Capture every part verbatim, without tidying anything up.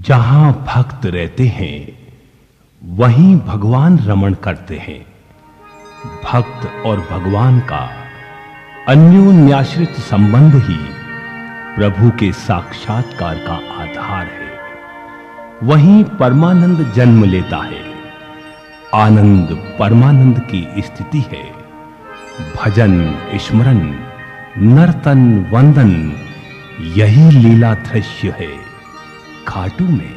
जहां भक्त रहते हैं वहीं भगवान रमण करते हैं। भक्त और भगवान का अन्योन्याश्रित संबंध ही प्रभु के साक्षात्कार का आधार है। वहीं परमानंद जन्म लेता है। आनंद परमानंद की स्थिति है। भजन स्मरण नर्तन वंदन यही लीला दृश्य है खाटू में।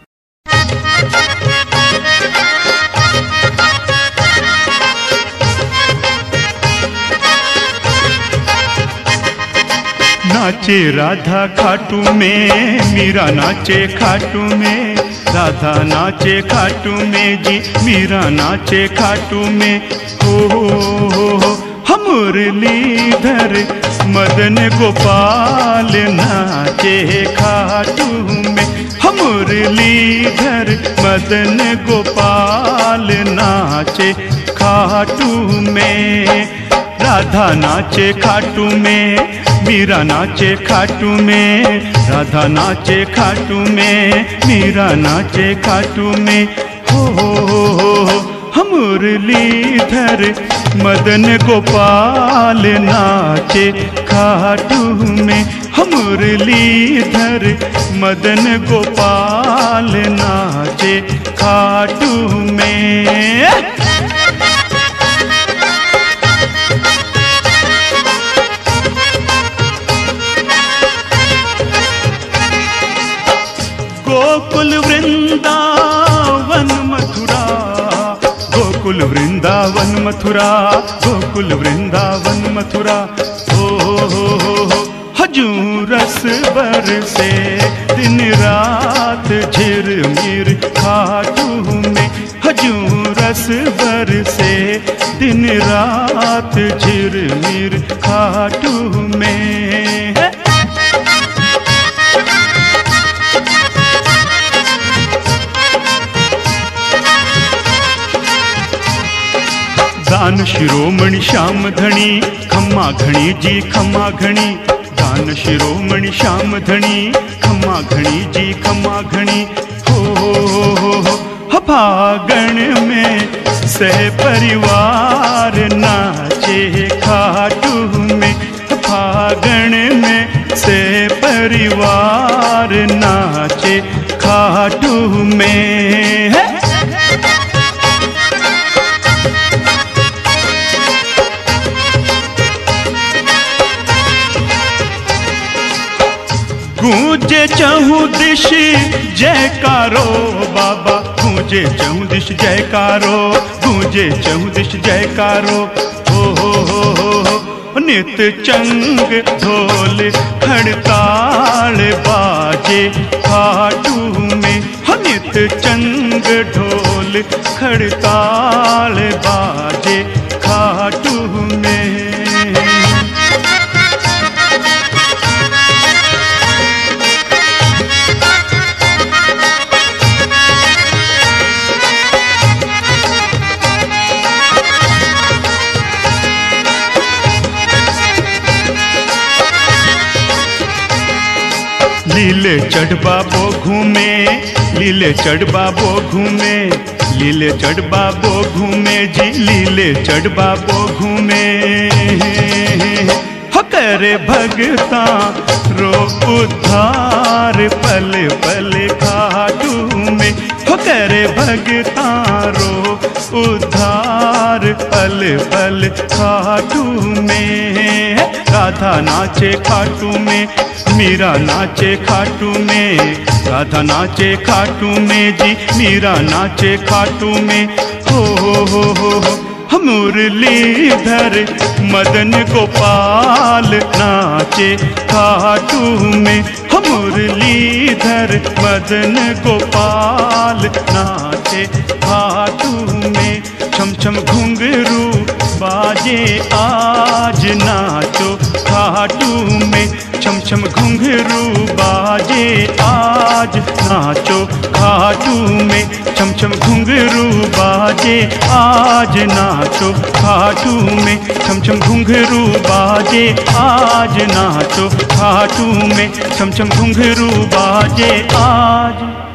नाचे राधा खाटू में, मीरा नाचे खाटू में, राधा नाचे खाटू में जी, मीरा नाचे खाटू में। हो हो हो हम मुरलीधर मदन गोपाल नाचे खाटू में। हम मुरलीधर मदन गोपाल नाचे खाटू में। राधा नाचे खाटू में, मीरा नाचे खाटू में, राधा नाचे खाटू में, मीरा नाचे खाटू में। हो हो हो हम मुरलीधर मदन गोपाल नाचे खाटू में। हम मुरलीधर मदन गोपाल नाचे खाटू में। गोकुल वृंदावन मथुरा, गोकुल वृंदावन मथुरा, गोकुल वृंदावन मथुरा। हो हो हो हजूर रस बरसे दिन रात झिरमिर खाटू में। हजूर रस बरसे दिन रात झिरमिर खाटू में। दान शिरोमणि श्याम धनी, खम्मा घणी जी खम्मा घणी। दान शिरोमणि श्याम धनी, खम्मा घणी जी खम्मा घणी। हो हो हो फागण में सह परिवार नाचे खाटू में। फागण में सह परिवार नाचे खाटू में। गूंजे चहु दिश जयकारो बाबा, गूंजे चहु दिश जयकारो, गूंजे चहु दिश जयकारो। हो हो हो हो नित चंग ढोल हड़ताल बाजे खाटू में। नित चंग ढोल हड़ताल बाजे खाटू में। लीले चढ़बा बो घूमे, लीले चढ़बा बो घूमे, लीले चढ़बा बो घूमे जी, लीले चढ़बा बो घूमे। हो करे भगता रो उद्धार पल पल खाटू में। हो करे भगता रो उद्धार पल पल खाटू में। राधा नाचे खाटू में, मीरा नाचे खाटू में, राधा नाचे खाटू में जी, मीरा नाचे खाटू में। हो हो हो हो हम मुरलीधर मदन गोपाल नाचे खाटू में। हम मुरलीधर मदन गोपाल नाचे खाटू में। छम छम घुंघरू बाजे आज नाचो खाटू में। छम छम घुंघरू बाजे आज नाचो खाटू में। छम छम घुंघरू बाजे आज नाचो खाटू में। छम छम घुंघरू बाजे आज नाचो खाटू में। छम छम घुंघरू बाजे आज।